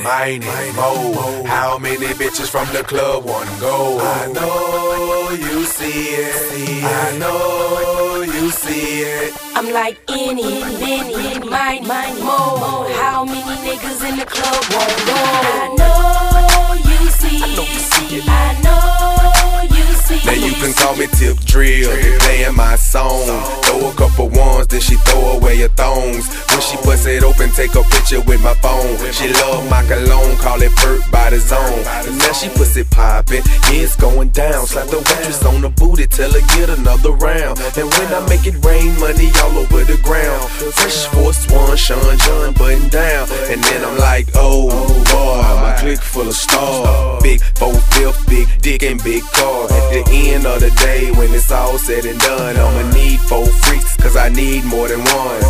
mine and more. How many bitches from the club wanna go? I know you see it. I know you see it. I'm like any, many, mine, more. How many niggas in the club wanna go? I know you see it. I know you see it. Now you can call me Tip Drill, playing my song. Throw a couple ones, then she throw away her thongs. When she bust it open, take a picture with my phone. She love my cologne, call it Perk by the Zone. And now she pussy poppin', yeah, it's going down. Slap the waitress on the booty, tell her get another round. And when I make it rain, money all over the ground. Fresh Force One, Sean John button down. And then I'm like, oh boy, my clique full of stars. Big 4/5, big dick and big car. At the end of the day, when it's all said and done, I'ma need 4 freaks, cause I need more than one.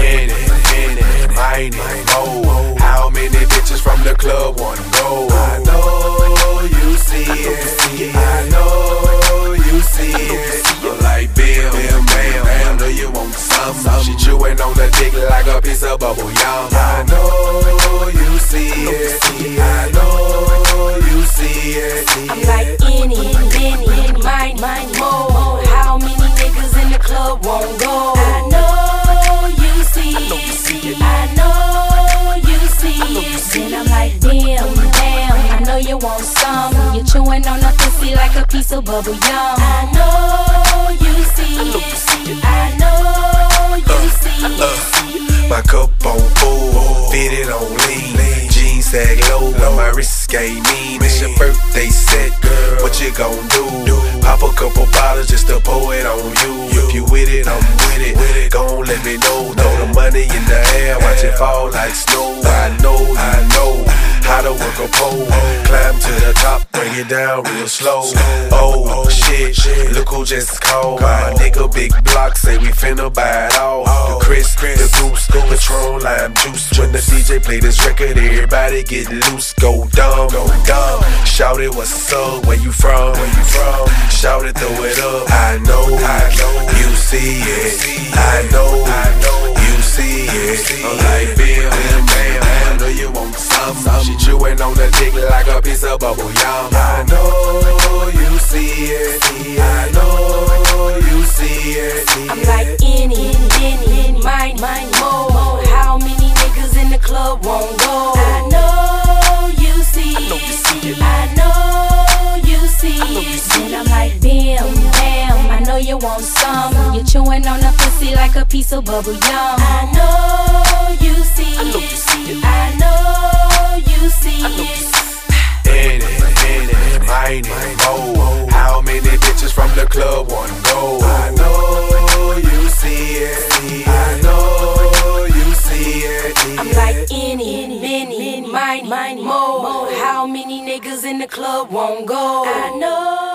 Mine and more. How many bitches from the club wanna go? I know you see it. I know you see it. I'm like bam, bam, bam. I know you want some. She chewing on the dick like a piece of bubble yum. I know you see it. I know you see it. I'm like any, many, mine, more. How many niggas in the club won't go? I know you see it. I know you see it. And I'm like, damn, I know you want some. You're chewing on the pussy like a piece of bubble yum. I know you see it. I know you see it. My cup on full, fitted on lean. Jeans sag low, my wrist ain't mean. It's your birthday set, girl, what you gon' do? Pop a couple bottles just to pour it on you. If you with it, I'm with it. Gon' let me know. Throw the money in the air, watch it fall like snow. I know how to work a pole. Climb to the top, bring it down real slow. Oh shit, look who just called. My nigga Big Block say we finna buy it all. The Chris, the Goose, Patron, lime juice. When the DJ play this record, everybody get loose. Go dumb. Shout it, what's up? Where you from? Shout it, throw it up. I know you see it. I know you see it. I'm like bam, bam. I know you want some. She chewing on the dick like a piece of bubble yum. I know you see it. I know you see it. I'm like any, mine, more. How many niggas in the club won't go? I know you see it. I know you see it. And I'm like, damn, I know you want some. You're chewing on the pussy like a piece of bubble yum. I know you see it. I know you see it. Mine and more. How many bitches from the club wanna go? I know you see it. I know you see it. I'm like any, many, mine, more. How many niggas in the club won't go? I know